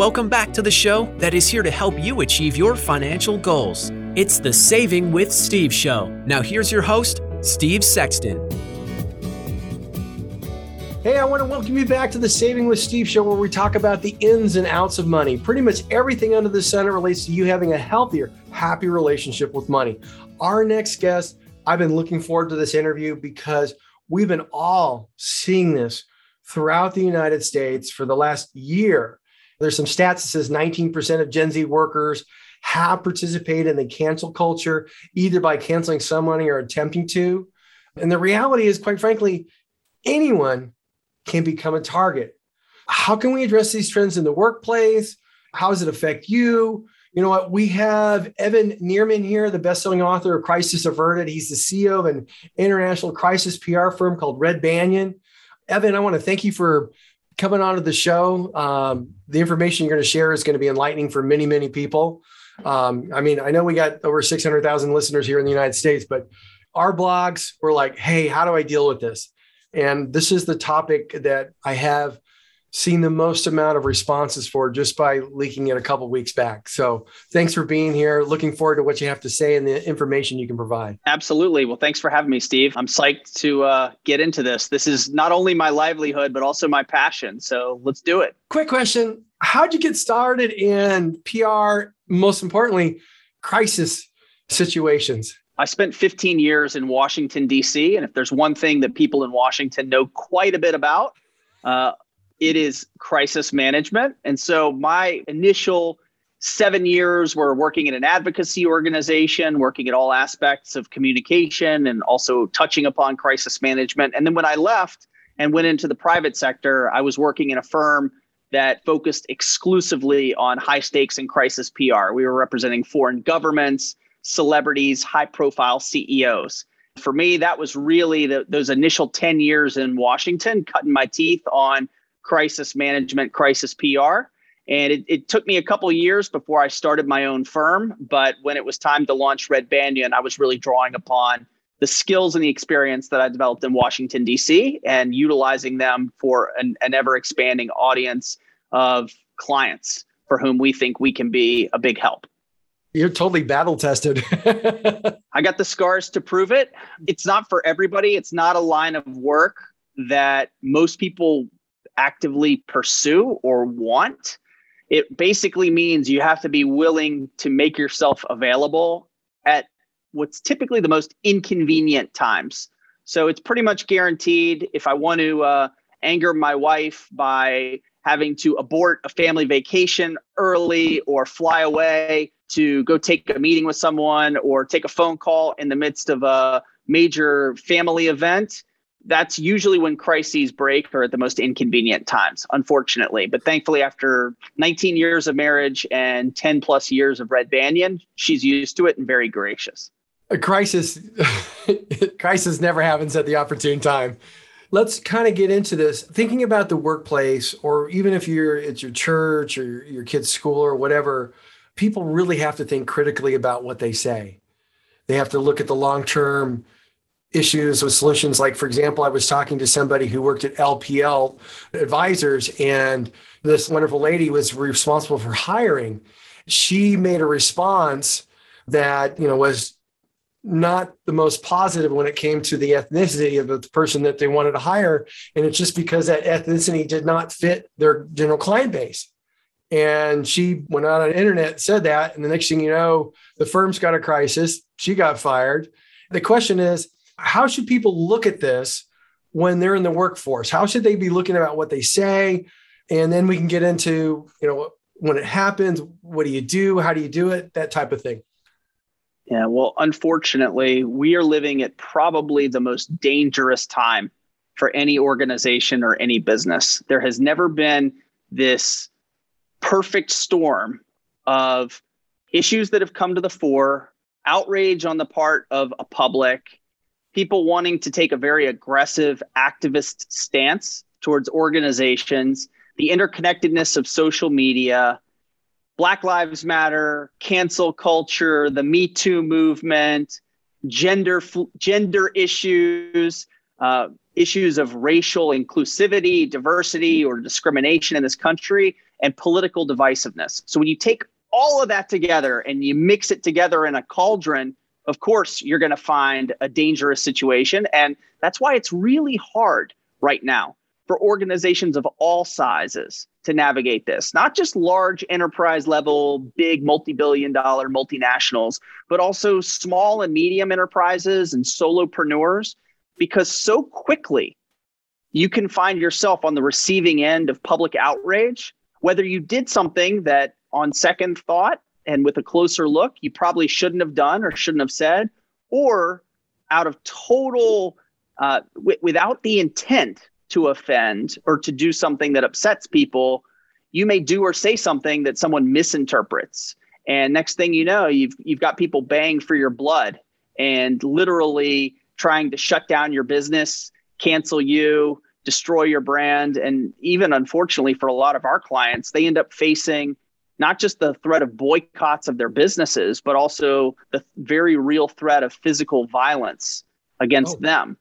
welcome back to the show that is here to help you achieve your financial goals. It's the Saving with Steve Show. Now here's your host, Steve Sexton. Hey, I want to welcome you back to the Saving with Steve Show, where we talk about the ins and outs of money. Pretty much everything under the sun relates to you having a healthier, happy relationship with money. Our next guest, I've been looking forward to this interview because we've been all seeing this throughout the United States for the last year. There's some stats that says nineteen percent of Gen Z workers have participated in the cancel culture, either by canceling some money or attempting to. And the reality is, quite frankly, anyone can become a target. How can we address these trends in the workplace? How does it affect you? You know what? We have Evan Nierman here, the best-selling author of Crisis Averted. He's the C E O of an international crisis P R firm called Red Banyan. Evan, I want to thank you for coming on to the show. Um, the information you're going to share is going to be enlightening for many, many people. Um, I mean, I know we got over six hundred thousand listeners here in the United States, but our blogs were like, hey, how do I deal with this? And this is the topic that I have seen the most amount of responses for just by leaking it a couple of weeks back. So thanks for being here. Looking forward to what you have to say and the information you can provide. Absolutely. Well, thanks for having me, Steve. I'm psyched to uh, get into this. This is not only my livelihood, but also my passion. So let's do it. Quick question. How'd you get started in P R, most importantly, crisis situations? I spent fifteen years in Washington, D C. And if there's one thing that people in Washington know quite a bit about, uh, it is crisis management. And so my initial seven years were working in an advocacy organization, working at all aspects of communication and also touching upon crisis management. And then when I left and went into the private sector, I was working in a firm that focused exclusively on high stakes and crisis P R. We were representing foreign governments, celebrities, high-profile C E Os. For me, that was really the, those initial ten years in Washington, cutting my teeth on crisis management, crisis P R. And it, it took me a couple of years before I started my own firm. But when it was time to launch Red Banyan, I was really drawing upon the skills and the experience that I developed in Washington, D C, and utilizing them for an, an ever-expanding audience of clients for whom we think we can be a big help. You're totally battle tested. I got the scars to prove it. It's not for everybody. It's not a line of work that most people actively pursue or want. It basically means you have to be willing to make yourself available at what's typically the most inconvenient times. So it's pretty much guaranteed. If I want to uh, anger my wife by having to abort a family vacation early or fly away to go take a meeting with someone or take a phone call in the midst of a major family event, that's usually when crises break or at the most inconvenient times, unfortunately. But thankfully, after nineteen years of marriage and ten plus years of Red Banyan, she's used to it and very gracious. A crisis, crisis never happens at the opportune time. Let's kind of get into this. Thinking about the workplace, or even if you're at your church or your, your kid's school or whatever, people really have to think critically about what they say. They have to look at the long-term issues with solutions. Like, for example, I was talking to somebody who worked at L P L Advisors, and this wonderful lady was responsible for hiring. She made a response that, you know, was not the most positive when it came to the ethnicity of the person that they wanted to hire. And it's just because that ethnicity did not fit their general client base. And she went out on the internet, said that, and the next thing you know, the firm's got a crisis. She got fired. The question is, how should people look at this when they're in the workforce? How should they be looking about what they say? And then we can get into, you know, when it happens, what do you do? How do you do it? That type of thing. Yeah, well, unfortunately, we are living at probably the most dangerous time for any organization or any business. There has never been this perfect storm of issues that have come to the fore, outrage on the part of a public, people wanting to take a very aggressive activist stance towards organizations, the interconnectedness of social media, Black Lives Matter, cancel culture, the Me Too movement, gender gender issues, uh, issues of racial inclusivity, diversity, or discrimination in this country, and political divisiveness. So when you take all of that together and you mix it together in a cauldron, of course, you're going to find a dangerous situation. And that's why it's really hard right now for organizations of all sizes to navigate this, not just large enterprise level, big multi-billion dollar multinationals, but also small and medium enterprises and solopreneurs, because so quickly you can find yourself on the receiving end of public outrage, whether you did something that on second thought and with a closer look, you probably shouldn't have done or shouldn't have said, or out of total, uh, w- without the intent to offend or to do something that upsets people, you may do or say something that someone misinterprets. And next thing you know, you've you've got people baying for your blood and literally trying to shut down your business, cancel you, destroy your brand. And even unfortunately for a lot of our clients, they end up facing not just the threat of boycotts of their businesses, but also the very real threat of physical violence against oh. them.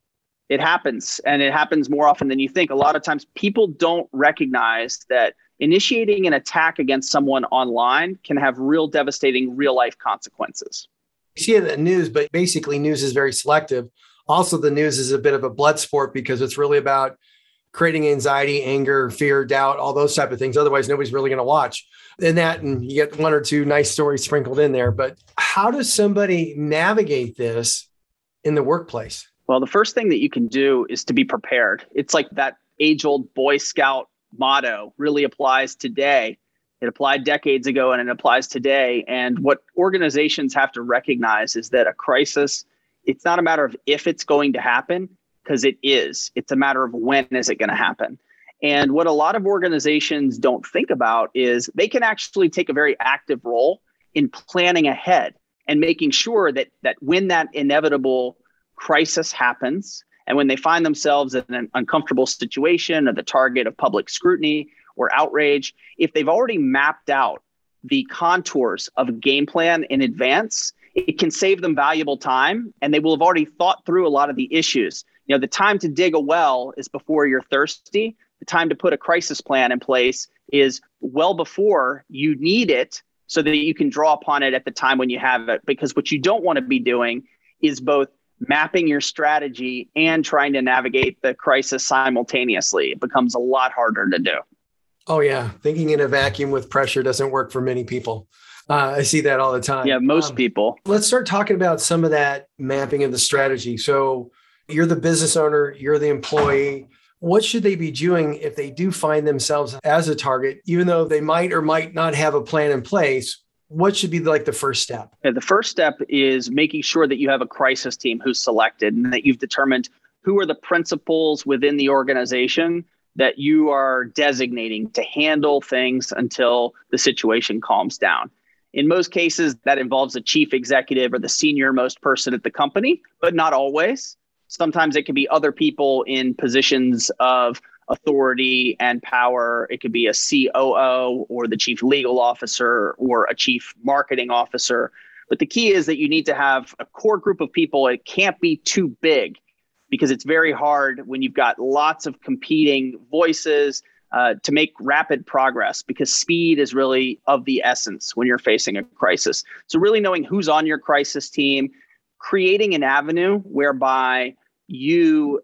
It happens, and it happens more often than you think. A lot of times people don't recognize that initiating an attack against someone online can have real devastating real life consequences. You see it in the news, but basically news is very selective. Also, the news is a bit of a blood sport because it's really about creating anxiety, anger, fear, doubt, all those type of things. Otherwise, nobody's really going to watch. And that, and you get one or two nice stories sprinkled in there. But how does somebody navigate this in the workplace? Well, the first thing that you can do is to be prepared. It's like that age-old Boy Scout motto really applies today. It applied decades ago and it applies today. And what organizations have to recognize is that a crisis, it's not a matter of if it's going to happen, because it is. It's a matter of when is it going to happen. And what a lot of organizations don't think about is they can actually take a very active role in planning ahead and making sure that that when that inevitable crisis happens, and when they find themselves in an uncomfortable situation or the target of public scrutiny or outrage, if they've already mapped out the contours of a game plan in advance, it can save them valuable time, and they will have already thought through a lot of the issues. You know, the time to dig a well is before you're thirsty. The time to put a crisis plan in place is well before you need it, so that you can draw upon it at the time when you have it. Because what you don't want to be doing is both mapping your strategy and trying to navigate the crisis simultaneously. It becomes a lot harder to do. Oh, yeah. Thinking in a vacuum with pressure doesn't work for many people. Uh, I see that all the time. Yeah, most um, people. Let's start talking about some of that mapping of the strategy. So you're the business owner, you're the employee. What should they be doing if they do find themselves as a target, even though they might or might not have a plan in place? What should be like the first step? Yeah, the first step is making sure that you have a crisis team who's selected and that you've determined who are the principals within the organization that you are designating to handle things until the situation calms down. In most cases, that involves a chief executive or the senior most person at the company, but not always. Sometimes it can be other people in positions of authority and power. It could be a C O O or the chief legal officer or a chief marketing officer. But the key is that you need to have a core group of people. It can't be too big because it's very hard when you've got lots of competing voices uh, to make rapid progress, because speed is really of the essence when you're facing a crisis. So really knowing who's on your crisis team, creating an avenue whereby you,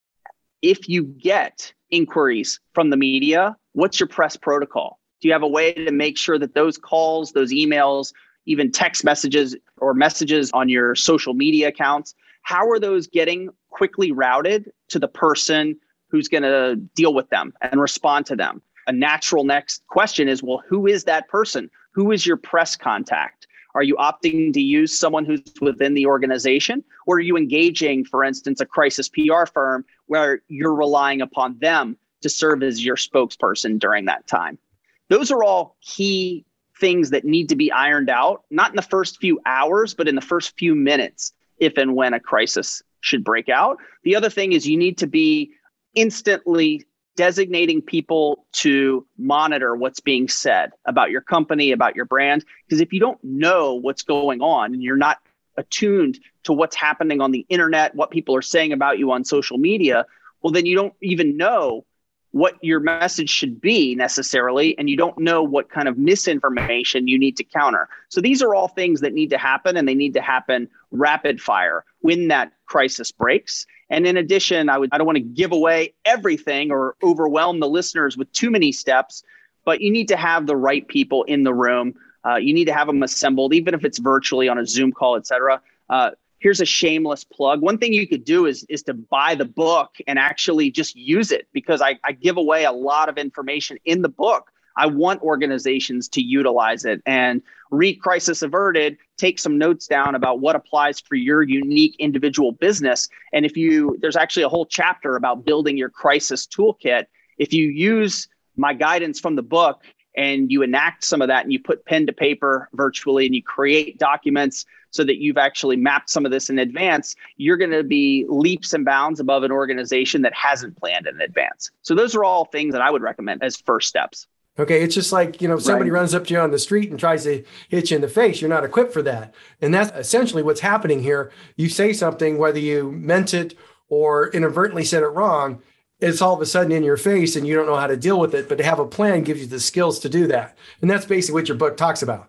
if you get inquiries from the media, what's your press protocol? Do you have a way to make sure that those calls, those emails, even text messages or messages on your social media accounts, how are those getting quickly routed to the person who's going to deal with them and respond to them? A natural next question is, well, who is that person? Who is your press contact? Are you opting to use someone who's within the organization? Or are you engaging, for instance, a crisis P R firm where you're relying upon them to serve as your spokesperson during that time? Those are all key things that need to be ironed out, not in the first few hours, but in the first few minutes, if and when a crisis should break out. The other thing is you need to be instantly designating people to monitor what's being said about your company, about your brand. Because if you don't know what's going on and you're not attuned to what's happening on the internet, what people are saying about you on social media, well, then you don't even know what your message should be necessarily, and you don't know what kind of misinformation you need to counter. So these are all things that need to happen, and they need to happen rapid fire when that crisis breaks. And in addition, I would I don't want to give away everything or overwhelm the listeners with too many steps, but you need to have the right people in the room. Uh, you need to have them assembled, even if it's virtually on a Zoom call, et cetera. Uh, Here's a shameless plug. One thing you could do is, is to buy the book and actually just use it, because I, I give away a lot of information in the book. I want organizations to utilize it and read Crisis Averted, take some notes down about what applies for your unique individual business. And if you, there's actually a whole chapter about building your crisis toolkit. If you use my guidance from the book and you enact some of that and you put pen to paper virtually and you create documents so that you've actually mapped some of this in advance, you're going to be leaps and bounds above an organization that hasn't planned in advance. So those are all things that I would recommend as first steps. Okay. It's just like, you know, if somebody Right. runs up to you on the street and tries to hit you in the face, you're not equipped for that. And that's essentially what's happening here. You say something, whether you meant it or inadvertently said it wrong, it's all of a sudden in your face and you don't know how to deal with it. But to have a plan gives you the skills to do that. And that's basically what your book talks about.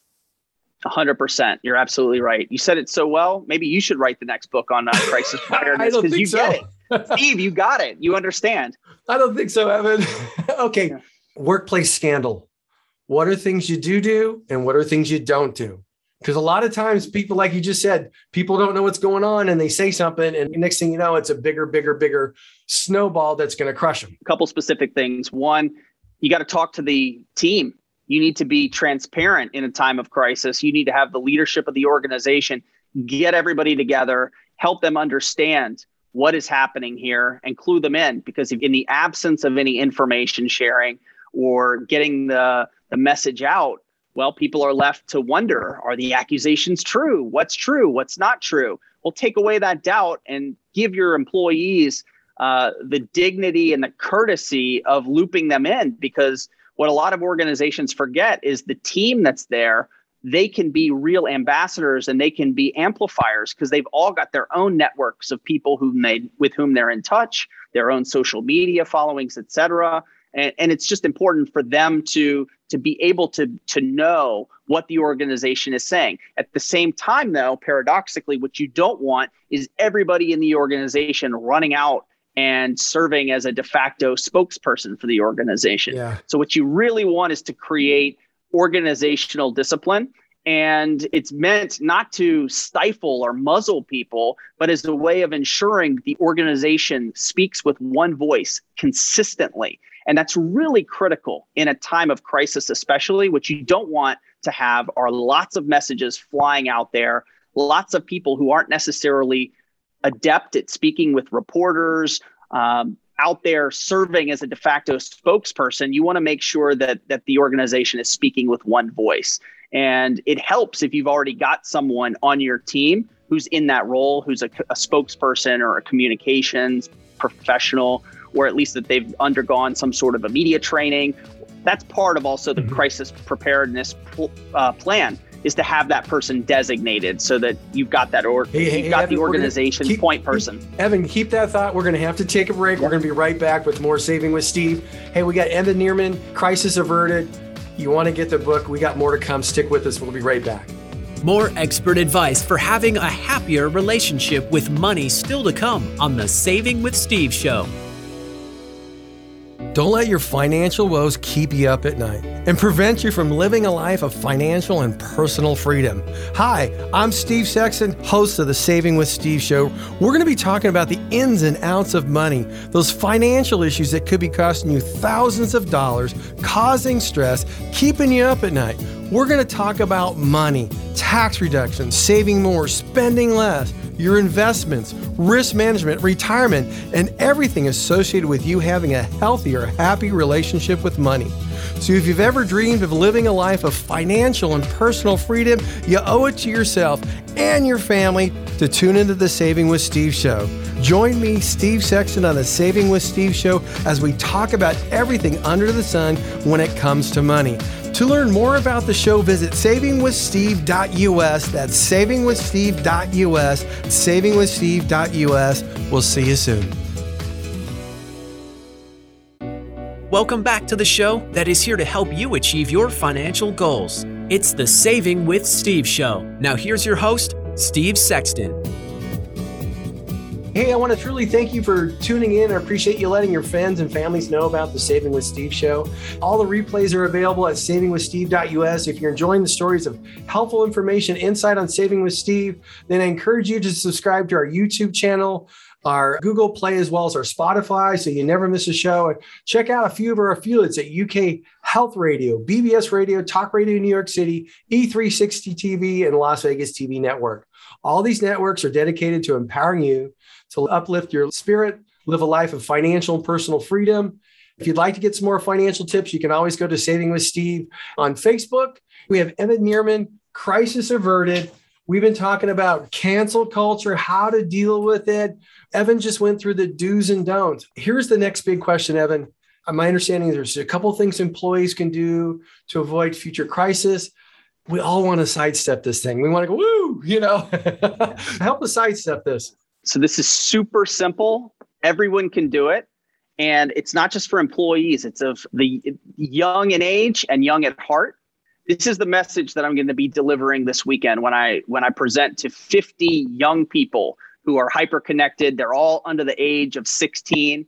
one hundred percent. You're absolutely right. You said it so well. Maybe you should write the next book on uh, crisis preparedness, don't because think you so. get it. Steve, you got it. You understand. I don't think so, Evan. Okay. Yeah. Workplace scandal. What are things you do do and what are things you don't do? Because a lot of times people, like you just said, people don't know what's going on and they say something and next thing you know, it's a bigger, bigger, bigger snowball that's going to crush them. A couple specific things. One, you got to talk to the team. You need to be transparent in a time of crisis. You need to have the leadership of the organization, get everybody together, help them understand what is happening here and clue them in. Because in the absence of any information sharing or getting the, the message out, well, people are left to wonder, are the accusations true? What's true? What's not true? Well, take away that doubt and give your employees uh, the dignity and the courtesy of looping them in, because what a lot of organizations forget is the team that's there, they can be real ambassadors and they can be amplifiers because they've all got their own networks of people who they, with whom they're in touch, their own social media followings, et cetera. And, and it's just important for them to, to be able to, to know what the organization is saying. At the same time, though, paradoxically, what you don't want is everybody in the organization running out and serving as a de facto spokesperson for the organization. Yeah. So what you really want is to create organizational discipline. And it's meant not to stifle or muzzle people, but as a way of ensuring the organization speaks with one voice consistently. And that's really critical in a time of crisis, especially. What you don't want to have are lots of messages flying out there, lots of people who aren't necessarily adept at speaking with reporters, um, out there serving as a de facto spokesperson. You want to make sure that that the organization is speaking with one voice. And it helps if you've already got someone on your team who's in that role, who's a, a spokesperson or a communications professional, or at least that they've undergone some sort of a media training. That's part of also the mm-hmm. crisis preparedness pl- uh, plan, is to have that person designated so that you've got that or hey, hey, you've got Evan, the organization's keep, point person. Evan, keep that thought. We're going to have to take a break. We're going to be right back with more Saving with Steve. Hey, we got Evan Nierman, Crisis Averted. You want to get the book? We got more to come. Stick with us. We'll be right back. More expert advice for having a happier relationship with money still to come on the Saving with Steve show. Don't let your financial woes keep you up at night and prevent you from living a life of financial and personal freedom. Hi, I'm Steve Sexton, host of the Saving with Steve show. We're going to be talking about the ins and outs of money, those financial issues that could be costing you thousands of dollars, causing stress, keeping you up at night. We're going to talk about money, tax reduction, saving more, spending less, your investments, risk management, retirement, and everything associated with you having a healthier, happy relationship with money. So if you've ever dreamed of living a life of financial and personal freedom, you owe it to yourself and your family to tune into the Saving with Steve show. Join me, Steve Sexton, on the Saving with Steve show as we talk about everything under the sun when it comes to money. To learn more about the show, visit saving with steve dot U S. That's saving with steve dot U S, saving with steve dot U S. We'll see you soon. Welcome back to the show that is here to help you achieve your financial goals. It's the Saving with Steve show. Now here's your host, Steve Sexton. Hey, I want to truly thank you for tuning in. I appreciate you letting your friends and families know about the Saving with Steve show. All the replays are available at saving with steve dot U S. If you're enjoying the stories of helpful information, insight on Saving with Steve, then I encourage you to subscribe to our YouTube channel, our Google Play, as well as our Spotify, so you never miss a show. Check out a few of our affiliates at U K Health Radio, B B S Radio, Talk Radio New York City, E three sixty T V, and Las Vegas T V Network. All these networks are dedicated to empowering you to uplift your spirit, live a life of financial and personal freedom. If you'd like to get some more financial tips, you can always go to Saving with Steve on Facebook. We have Evan Meerman, Crisis Averted. We've been talking about cancel culture, how to deal with it. Evan just went through the do's and don'ts. Here's the next big question, Evan. My understanding is there's a couple of things employees can do to avoid future crisis. We all want to sidestep this thing. We want to go, woo, you know, help us sidestep this. So this is super simple. Everyone can do it. And it's not just for employees. It's of the young in age and young at heart. This is the message that I'm going to be delivering this weekend when I when I present to fifty young people who are hyper connected. They're all under the age of sixteen.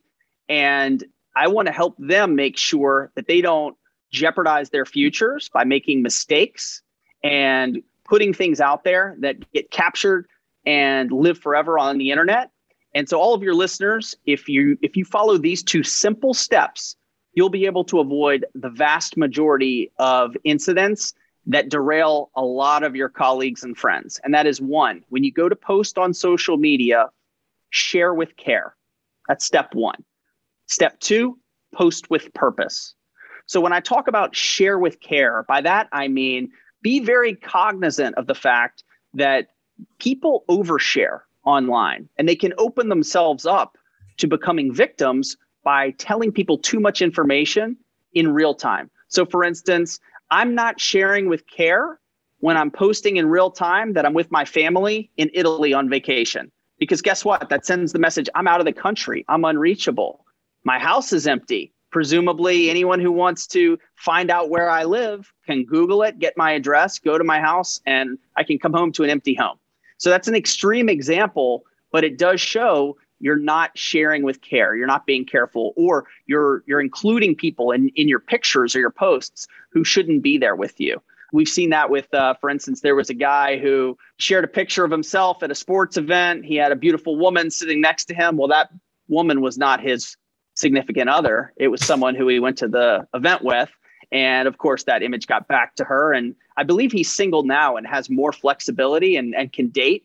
And I want to help them make sure that they don't jeopardize their futures by making mistakes and putting things out there that get captured and live forever on the internet. And so all of your listeners, if you if you follow these two simple steps, you'll be able to avoid the vast majority of incidents that derail a lot of your colleagues and friends. And that is one, when you go to post on social media, share with care. That's step one. Step two, post with purpose. So when I talk about share with care, by that I mean be very cognizant of the fact that people overshare online and they can open themselves up to becoming victims by telling people too much information in real time. So for instance, I'm not sharing with care when I'm posting in real time that I'm with my family in Italy on vacation. Because guess what? That sends the message, I'm out of the country. I'm unreachable. My house is empty. Presumably anyone who wants to find out where I live can Google it, get my address, go to my house, and I can come home to an empty home. So that's an extreme example, but it does show you're not sharing with care. You're not being careful, or you're you're including people in, in your pictures or your posts who shouldn't be there with you. We've seen that with, uh, for instance, there was a guy who shared a picture of himself at a sports event. He had a beautiful woman sitting next to him. Well, that woman was not his significant other. It was someone who he went to the event with. And of course, that image got back to her. And I believe he's single now and has more flexibility and, and can date.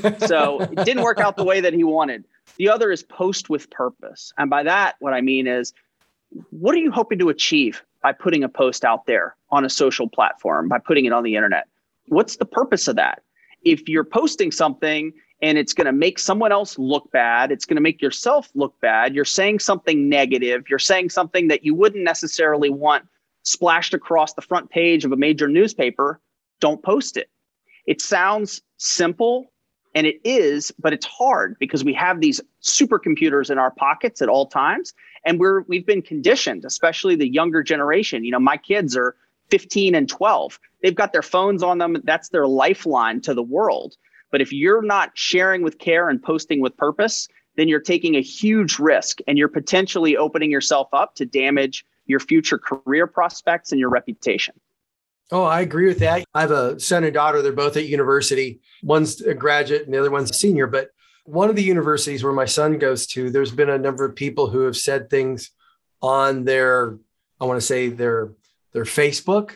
So it didn't work out the way that he wanted. The other is post with purpose. And by that, what I mean is, what are you hoping to achieve by putting a post out there on a social platform, by putting it on the internet? What's the purpose of that? If you're posting something and it's going to make someone else look bad, it's going to make yourself look bad, you're saying something negative, you're saying something that you wouldn't necessarily want splashed across the front page of a major newspaper, don't post it. It sounds simple, and it is, but it's hard because we have these supercomputers in our pockets at all times. And we're, we've been conditioned, especially the younger generation. You know, my kids are fifteen and twelve. They've got their phones on them. That's their lifeline to the world. But if you're not sharing with care and posting with purpose, then you're taking a huge risk and you're potentially opening yourself up to damage your future career prospects and your reputation. Oh, I agree with that. I have a son and daughter. They're both at university. One's a graduate and the other one's a senior. But one of the universities where my son goes to, there's been a number of people who have said things on their, I want to say their, their Facebook,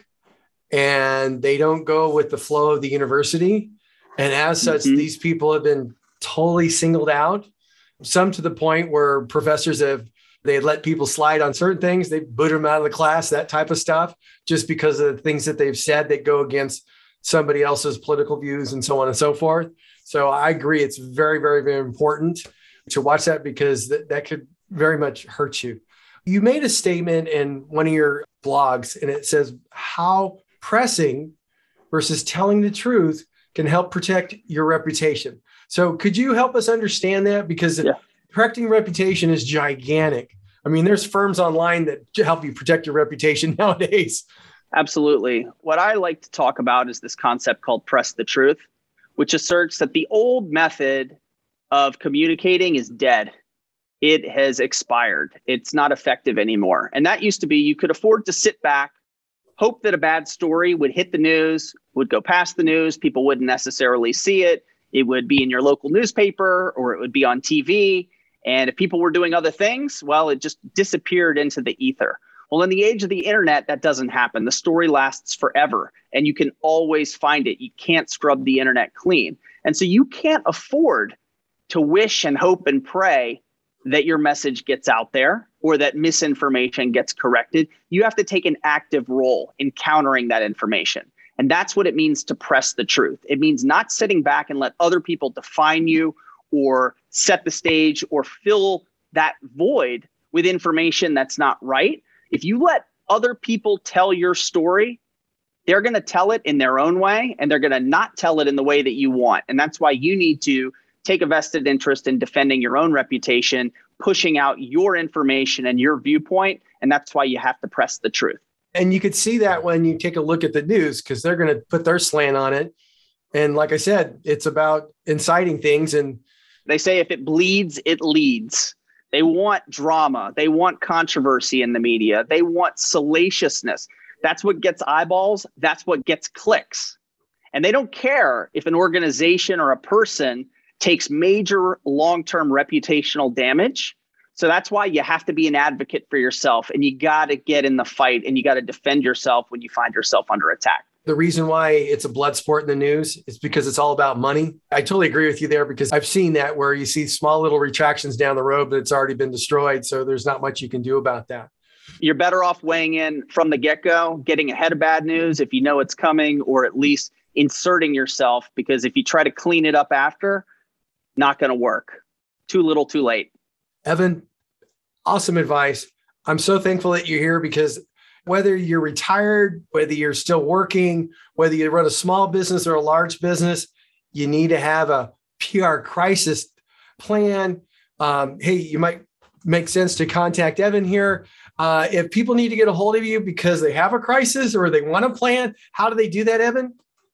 and they don't go with the flow of the university. And as such, mm-hmm. these people have been totally singled out, some to the point where professors have They let people slide on certain things. They boot them out of the class, that type of stuff, just because of the things that they've said that go against somebody else's political views and so on and so forth. So I agree. It's very, very, very important to watch that because th- that could very much hurt you. You made a statement in one of your blogs, and it says how pressing versus telling the truth can help protect your reputation. So could you help us understand that? Because yeah. protecting reputation is gigantic. I mean, there's firms online that help you protect your reputation nowadays. Absolutely. What I like to talk about is this concept called press the truth, which asserts that the old method of communicating is dead. It has expired. It's not effective anymore. And that used to be you could afford to sit back, hope that a bad story would hit the news, would go past the news. People wouldn't necessarily see it. It would be in your local newspaper or it would be on T V. And if people were doing other things, well, it just disappeared into the ether. Well, in the age of the internet, that doesn't happen. The story lasts forever and you can always find it. You can't scrub the internet clean. And so you can't afford to wish and hope and pray that your message gets out there or that misinformation gets corrected. You have to take an active role in countering that information. And that's what it means to press the truth. It means not sitting back and let other people define you or set the stage or fill that void with information that's not right. If you let other people tell your story, they're going to tell it in their own way, and they're going to not tell it in the way that you want. And that's why you need to take a vested interest in defending your own reputation, pushing out your information and your viewpoint. And that's why you have to press the truth. And you could see that when you take a look at the news, because they're going to put their slant on it. And like I said, it's about inciting things. And they say if it bleeds, it leads. They want drama. They want controversy in the media. They want salaciousness. That's what gets eyeballs. That's what gets clicks. And they don't care if an organization or a person takes major long-term reputational damage. So that's why you have to be an advocate for yourself, and you got to get in the fight and you got to defend yourself when you find yourself under attack. The reason why it's a blood sport in the news is because it's all about money. I totally agree with you there because I've seen that where you see small little retractions down the road, but it's already been destroyed. So there's not much you can do about that. You're better off weighing in from the get-go, getting ahead of bad news if you know it's coming, or at least inserting yourself, because if you try to clean it up after, not going to work. Too little, too late. Evan, awesome advice. I'm so thankful that you're here because whether you're retired, whether you're still working, whether you run a small business or a large business, you need to have a P R crisis plan. Um, hey, you might make sense to contact Evan here. Uh, if people need to get a hold of you because they have a crisis or they want a plan, how do they do that, Evan?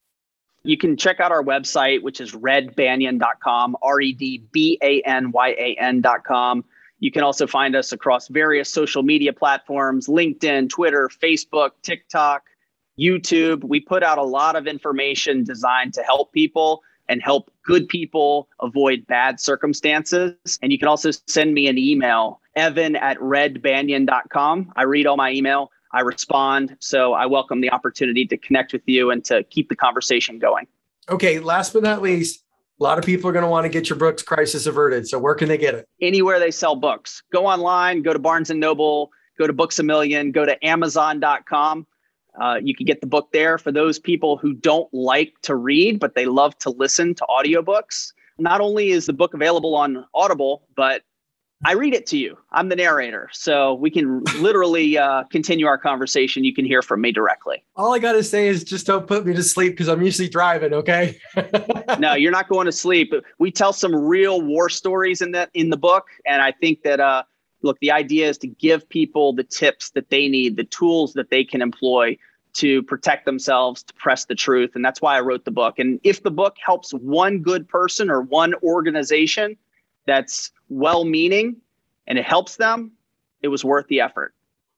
You can check out our website, which is red banyan dot com, R E D B A N Y A N dot com. You can also find us across various social media platforms, LinkedIn, Twitter, Facebook, TikTok, YouTube. We put out a lot of information designed to help people and help good people avoid bad circumstances. And you can also send me an email, evan at red banyan dot com. I read all my email. I respond. So I welcome the opportunity to connect with you and to keep the conversation going. Okay. Last but not least, a lot of people are going to want to get your books, Crisis Averted. So where can they get it? Anywhere they sell books. Go online, go to Barnes and Noble, go to Books A Million, go to amazon dot com. Uh, you can get the book there. For those people who don't like to read, but they love to listen to audiobooks, not only is the book available on Audible, but I read it to you. I'm the narrator. So we can literally uh, continue our conversation. You can hear from me directly. All I got to say is just don't put me to sleep because I'm usually driving. Okay. No, you're not going to sleep. We tell some real war stories in that in the book. And I think that, uh, look, the idea is to give people the tips that they need, the tools that they can employ to protect themselves, to press the truth. And that's why I wrote the book. And if the book helps one good person or one organization that's well-meaning and it helps them, it was worth the effort.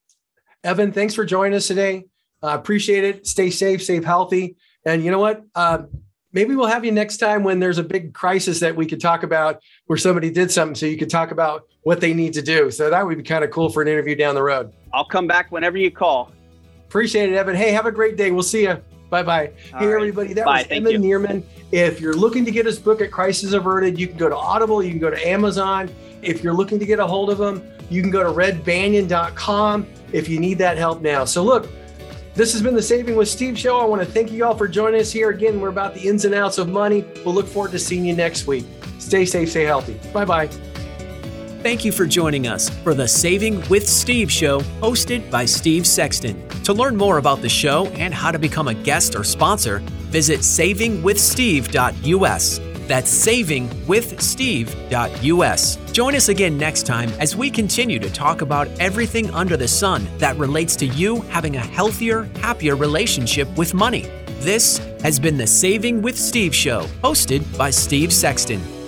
Evan, thanks for joining us today. I uh, appreciate it. Stay safe, stay healthy. And you know what? Uh, maybe we'll have you next time when there's a big crisis that we could talk about where somebody did something so you could talk about what they need to do. So that would be kind of cool for an interview down the road. I'll come back whenever you call. Appreciate it, Evan. Hey, have a great day. We'll see you. Bye-bye. All hey, right. everybody. That Bye. was Thank Evan you. Nierman. If you're looking to get his book at Crisis Averted, you can go to Audible. You can go to Amazon. If you're looking to get a hold of them, you can go to red banyan dot com if you need that help now. So look, this has been the Saving with Steve show. I want to thank you all for joining us here. Again, we're about the ins and outs of money. We'll look forward to seeing you next week. Stay safe, stay healthy. Bye-bye. Thank you for joining us for the Saving with Steve show, hosted by Steve Sexton. To learn more about the show and how to become a guest or sponsor, visit saving with steve dot u s. That's saving with steve dot u s. Join us again next time as we continue to talk about everything under the sun that relates to you having a healthier, happier relationship with money. This has been the Saving with Steve show, hosted by Steve Sexton.